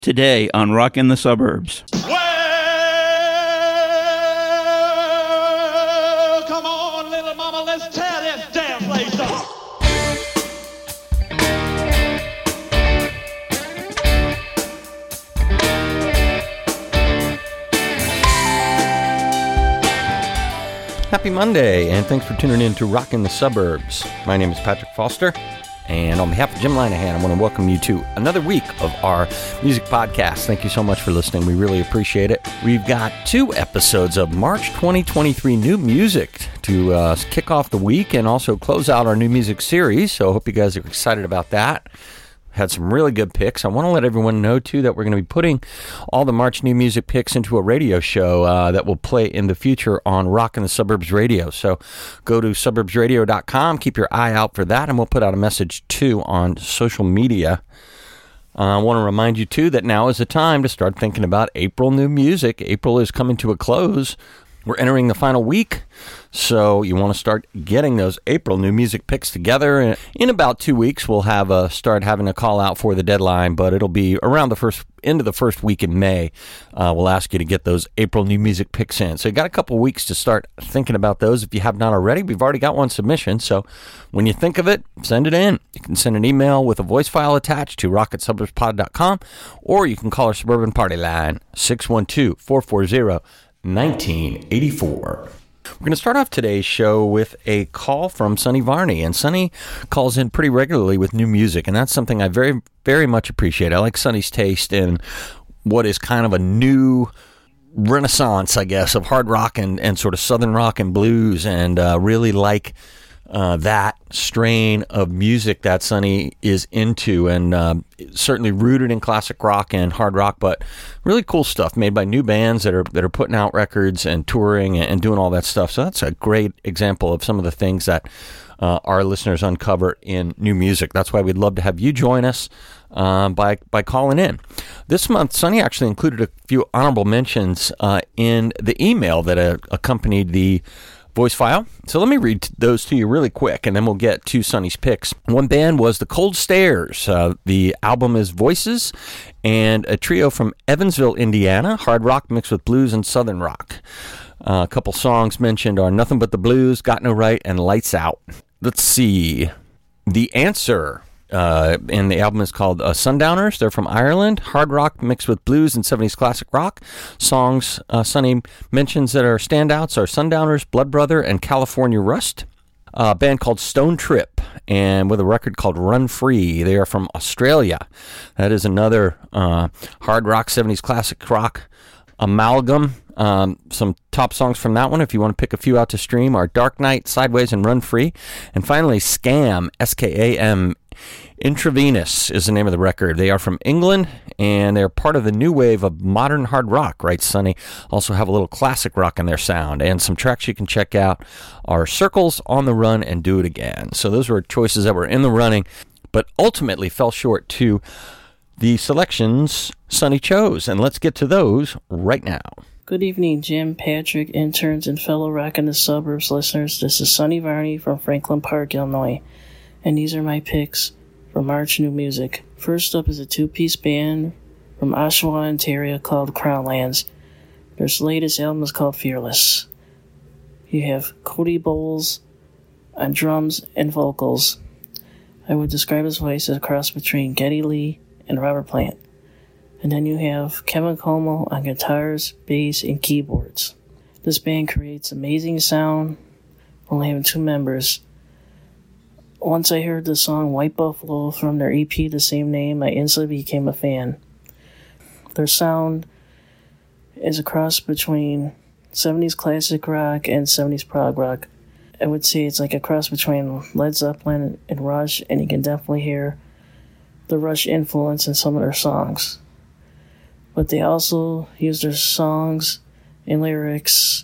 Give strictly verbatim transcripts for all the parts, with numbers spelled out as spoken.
Today on Rockin' the Suburbs. Well, come on, little mama, let's tear this damn place up. Happy Monday, and thanks for tuning in to Rockin' the Suburbs. My name is Patrick Foster, and on behalf of Jim Linehan, I want to welcome you to another week of our music podcast. Thank you so much for listening. We really appreciate it. We've got two episodes of March twenty twenty-three new music to uh, kick off the week and also close out our new music series, so I hope you guys are excited about that. Had some really good picks. I want to let everyone know, too, that we're going to be putting all the March new music picks into a radio show uh, that will play in the future on Rockin' the Suburbs Radio. So go to suburbs radio dot com, keep your eye out for that, and we'll put out a message, too, on social media. Uh, I want to remind you, too, that now is the time to start thinking about April new music. April is coming to a close. We're entering the final week, so you want to start getting those April new music picks together. In about two weeks, we'll have a start having a call out for the deadline, but it'll be around the first end of the first week in May. Uh, we'll ask you to get those April new music picks in. So you got a couple weeks to start thinking about those. If you have not already, we've already got one submission. So when you think of it, send it in. You can send an email with a voice file attached to rock at suburbs pod dot com, or you can call our Suburban Party line, six one two, four four zero, nineteen eighty-four. We're going to start off today's show with a call from Sonny Varney, and Sonny calls in pretty regularly with new music, and that's something I very, very much appreciate. I like Sonny's taste in what is kind of a new renaissance, I guess, of hard rock and, and sort of southern rock and blues, and uh, really like Uh, that strain of music that Sonny is into, and uh, certainly rooted in classic rock and hard rock, but really cool stuff made by new bands that are that are putting out records and touring and, and doing all that stuff. So that's a great example of some of the things that uh, our listeners uncover in new music. That's why we'd love to have you join us um, by by calling in. This month, Sonny actually included a few honorable mentions uh, in the email that uh, accompanied the voice file. So let me read those to you really quick, and then we'll get to Sonny's picks. One band was the Cold Stares. Uh, the album is Voices, and a trio from Evansville, Indiana, hard rock mixed with blues and southern rock. Uh, a couple songs mentioned are Nothing But the Blues, Got No Right, and Lights Out. Let's see. The Answer. Uh, and the album is called uh, Sundowners. They're from Ireland. Hard rock mixed with blues and seventies classic rock. Songs uh, Sonny mentions that are standouts are Sundowners, Blood Brother, and California Rust. A band called Stone Trip, and with a record called Run Free. They are from Australia. That is another uh, hard rock, seventies classic rock amalgam. Um, some top songs from that one, if you want to pick a few out to stream, are Dark Knight, Sideways, and Run Free. And finally, Scam, S K A M, Intravenous is the name of the record. They are from England, and they're part of the new wave of modern hard rock, right, Sonny? Also have a little classic rock in their sound. And some tracks you can check out are Circles, On the Run, and Do It Again. So those were choices that were in the running, but ultimately fell short to the selections Sonny chose. And let's get to those right now. Good evening, Jim, Patrick, interns, and fellow Rockin' the Suburbs listeners. This is Sonny Varney from Franklin Park, Illinois, and these are my picks for March new music. First up is a two-piece band from Oshawa, Ontario called Crownlands. Their latest album is called Fearless. You have Cody Bowles on drums and vocals. I would describe his voice as a cross between Geddy Lee and Robert Plant. And then you have Kevin Como on guitars, bass, and keyboards. This band creates amazing sound, only having two members. Once I heard the song White Buffalo from their E P, the same name, I instantly became a fan. Their sound is a cross between seventies classic rock and seventies prog rock. I would say it's like a cross between Led Zeppelin and Rush, and you can definitely hear the Rush influence in some of their songs. But they also use their songs and lyrics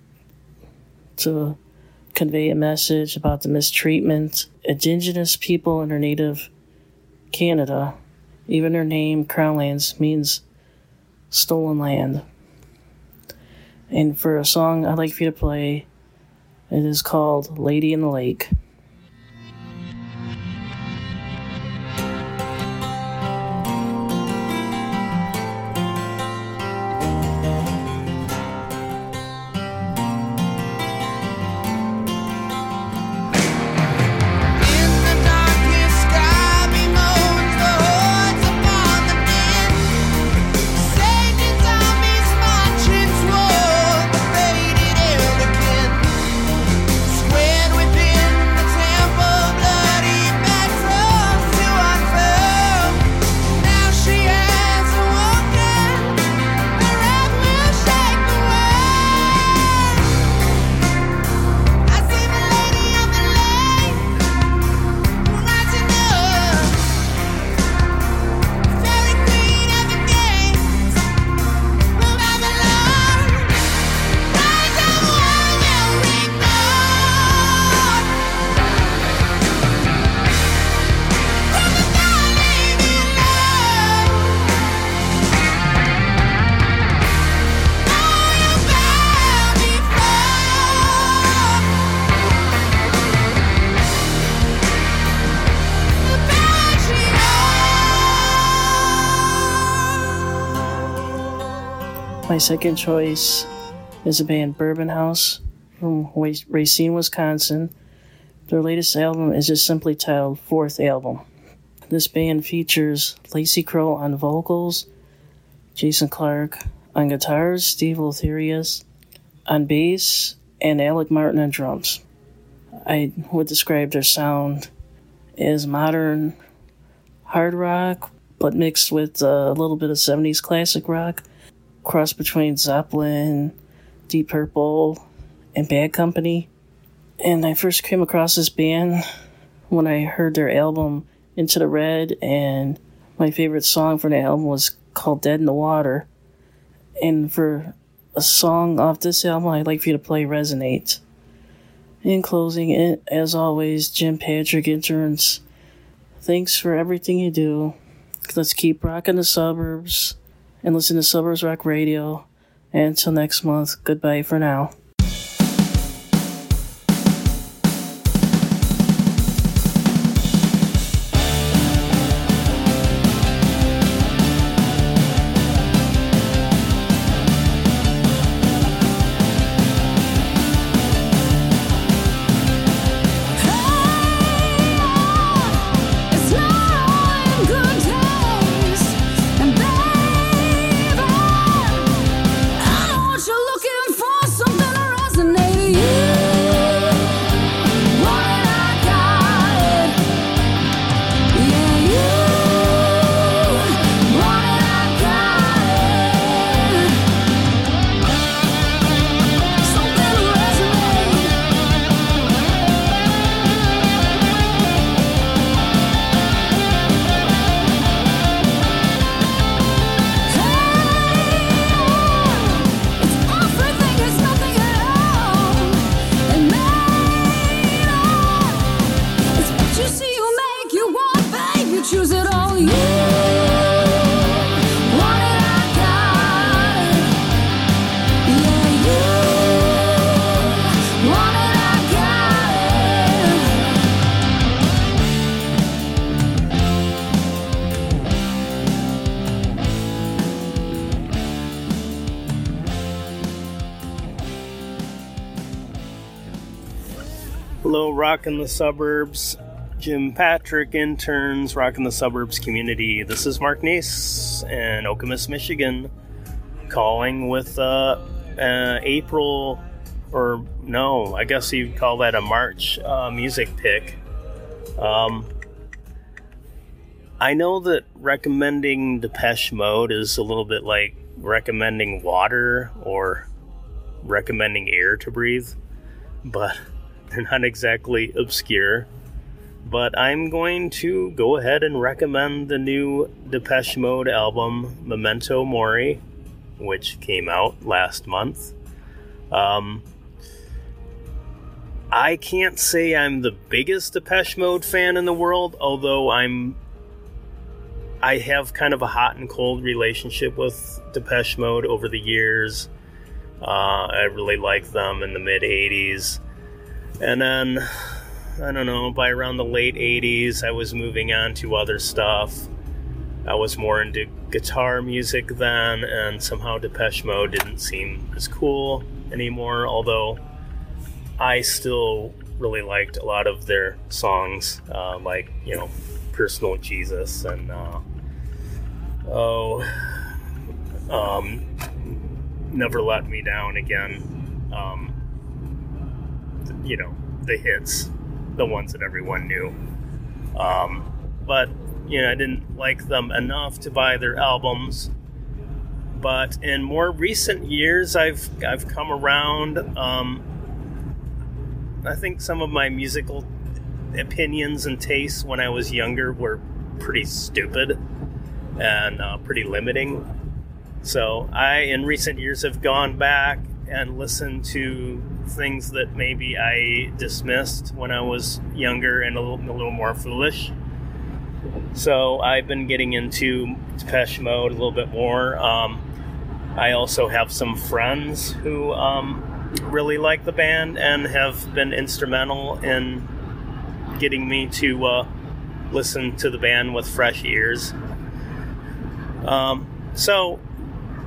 to convey a message about the mistreatment Indigenous people in their native Canada. Even their name, Crownlands, means stolen land. And for a song I'd like for you to play, it is called Lady in the Lake. My second choice is the band Bourbon House from Racine, Wisconsin. Their latest album is just simply titled Fourth Album. This band features Lacey Crow on vocals, Jason Clark on guitars, Steve Lotharius on bass, and Alec Martin on drums. I would describe their sound as modern hard rock, but mixed with a little bit of seventies classic rock, cross between Zeppelin, Deep Purple, and Bad Company. And I first came across this band when I heard their album Into the Red, and my favorite song from the album was called Dead in the Water. And for a song off this album, I'd like for you to play Resonate. In closing, as always, Jim Patrick interns, thanks for everything you do. Let's keep rocking the suburbs and listen to Suburbs Rock Radio. And until next month, goodbye for now. Hello, Rockin' the Suburbs. Jim Patrick interns, Rockin' the Suburbs community. This is Mark Nace in Okemos, Michigan, calling with uh, uh, April, or no, I guess you'd call that a March uh, music pick. Um, I know that recommending Depeche Mode is a little bit like recommending water or recommending air to breathe, but they're not exactly obscure. But I'm going to go ahead and recommend the new Depeche Mode album, Memento Mori, which came out last month. Um, I can't say I'm the biggest Depeche Mode fan in the world, although I'm I have kind of a hot and cold relationship with Depeche Mode over the years. Uh, I really liked them in the mid-eighties. And then, I don't know, by around the late eighties, I was moving on to other stuff. I was more into guitar music then, and somehow Depeche Mode didn't seem as cool anymore, although I still really liked a lot of their songs, uh, like, you know, Personal Jesus and, uh, oh, um, Never Let Me Down Again. Um, you know, the hits, the ones that everyone knew. Um, but, you know, I didn't like them enough to buy their albums. But in more recent years, I've I've come around. Um, I think some of my musical opinions and tastes when I was younger were pretty stupid and uh, pretty limiting. So I, in recent years, have gone back and listened to things that maybe I dismissed when I was younger and a little, a little more foolish. So I've been getting into Depeche Mode a little bit more. Um, I also have some friends who um, really like the band and have been instrumental in getting me to uh, listen to the band with fresh ears. Um, so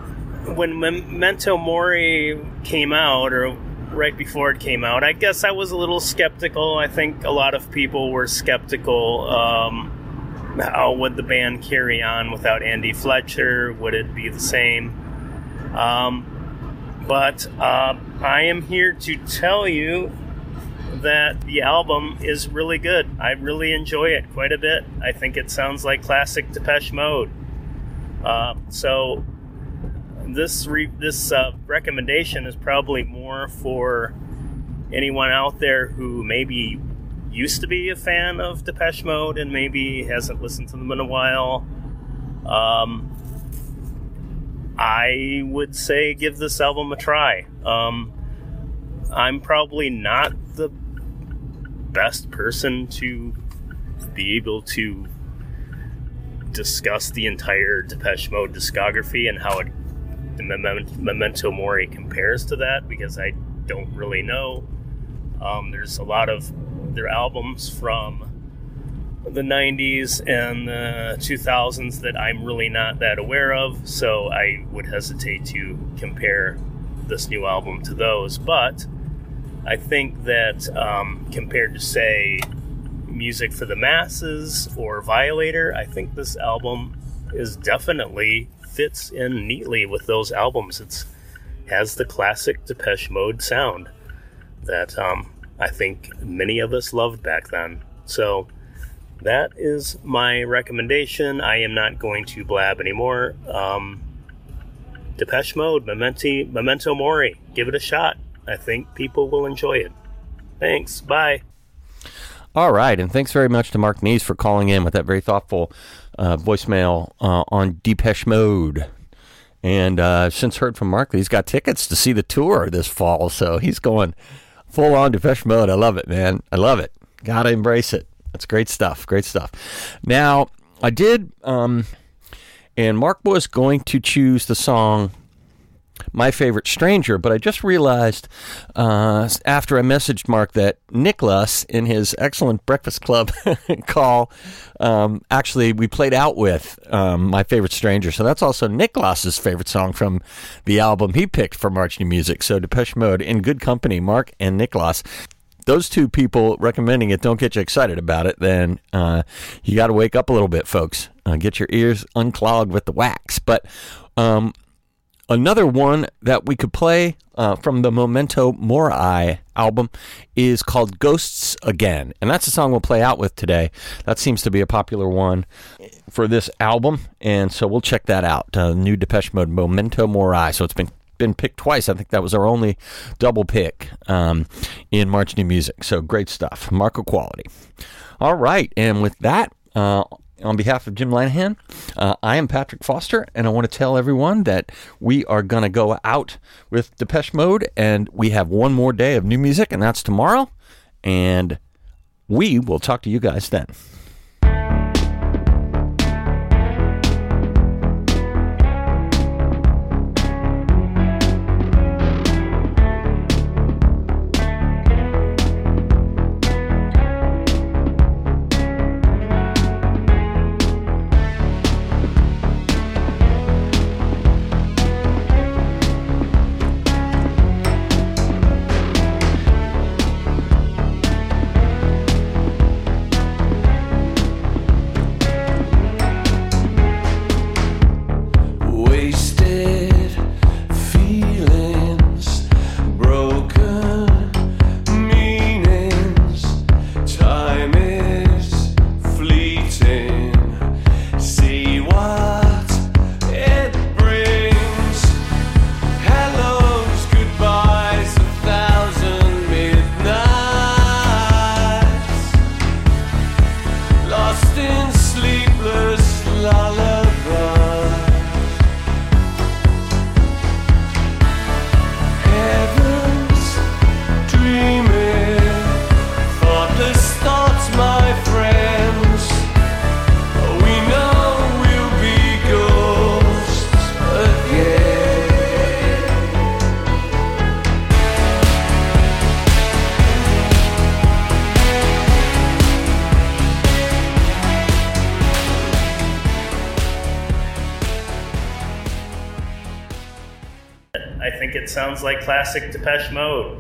when Memento Mori came out, or right before it came out, I guess I was a little skeptical. I think a lot of people were skeptical. Um, how would the band carry on without Andy Fletcher? Would it be the same? Um, but uh, I am here to tell you that the album is really good. I really enjoy it quite a bit. I think it sounds like classic Depeche Mode. Uh, so this re- this uh, recommendation is probably more for anyone out there who maybe used to be a fan of Depeche Mode and maybe hasn't listened to them in a while. Um, I would say give this album a try. Um, I'm probably not the best person to be able to discuss the entire Depeche Mode discography and how it, the Memento Mori compares to that, because I don't really know. Um, there's a lot of their albums from the nineties and the two thousands that I'm really not that aware of, so I would hesitate to compare this new album to those. But I think that um, compared to, say, Music for the Masses or Violator, I think this album is definitely fits in neatly with those albums. It's has the classic Depeche Mode sound that um, I think many of us loved back then. So that is my recommendation. I am not going to blab anymore. Um, Depeche Mode, Memento, Memento Mori. Give it a shot. I think people will enjoy it. Thanks. Bye. All right, and thanks very much to Mark Nees for calling in with that very thoughtful uh, voicemail uh, on Depeche Mode. And uh, I've since heard from Mark that he's got tickets to see the tour this fall, so he's going full on Depeche Mode. I love it, man. I love it. Gotta embrace it. That's great stuff. Great stuff. Now, I did, um, and Mark was going to choose the song My Favorite Stranger, but I just realized uh, after I messaged Mark that Nicholas, in his excellent Breakfast Club call, um, actually we played out with um, My Favorite Stranger. So that's also Nicholas's favorite song from the album he picked for March New Music. So Depeche Mode, in good company, Mark and Nicholas. Those two people recommending it don't get you excited about it, then uh, you got to wake up a little bit, folks. Uh, get your ears unclogged with the wax. But um, another one that we could play uh, from the Memento Mori album is called Ghosts Again. And that's the song we'll play out with today. That seems to be a popular one for this album. And so we'll check that out. Uh, new Depeche Mode, Memento Mori. So it's been been picked twice. I think that was our only double pick um, in March New Music. So great stuff. Marco quality. All right. And with that, uh, on behalf of Jim Lanahan, uh, I am Patrick Foster, and I want to tell everyone that we are going to go out with Depeche Mode, and we have one more day of new music, and that's tomorrow. And we will talk to you guys then. I think it sounds like classic Depeche Mode.